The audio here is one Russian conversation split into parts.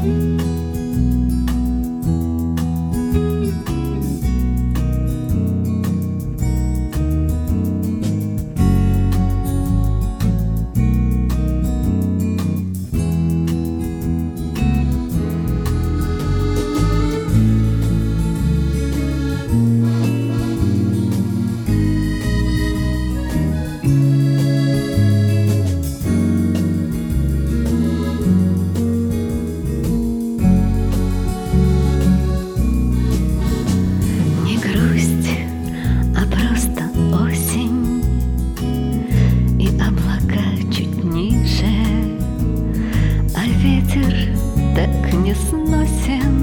Так не сносен,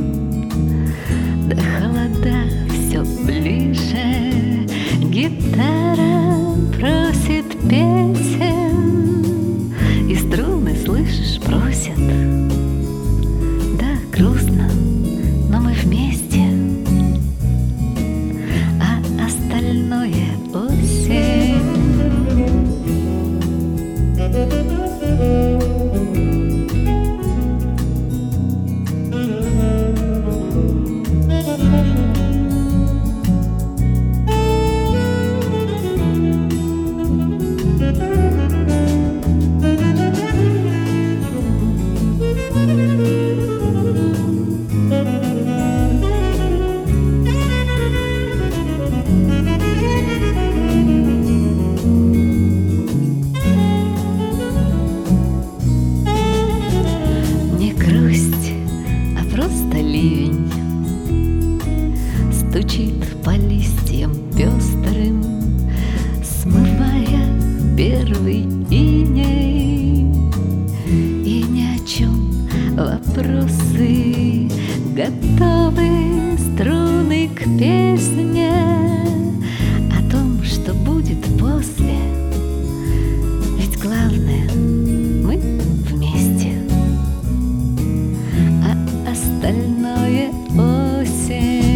да холода все ближе. Гитара просит песен, и струны, слышишь, просят. Да, грустно, но мы вместе, а остальное осень. Просто ливень стучит по листьям пестрым, смывая первый иней. И ни о чем вопросы, готовы струны к песне о том, что будет после. Ведь главное, мы вместе, а остальное осень.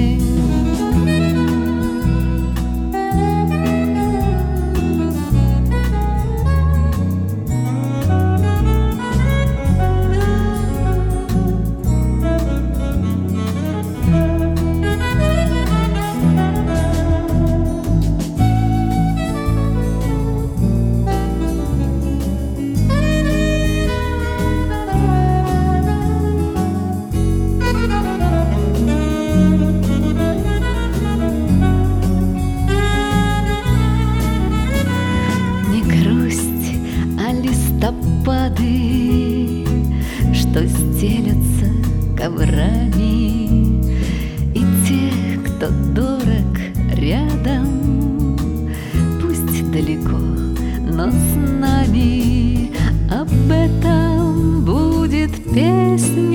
Листопады, что стелятся коврами, и те, кто дорог рядом, пусть далеко, но с нами. Об этом будет песня.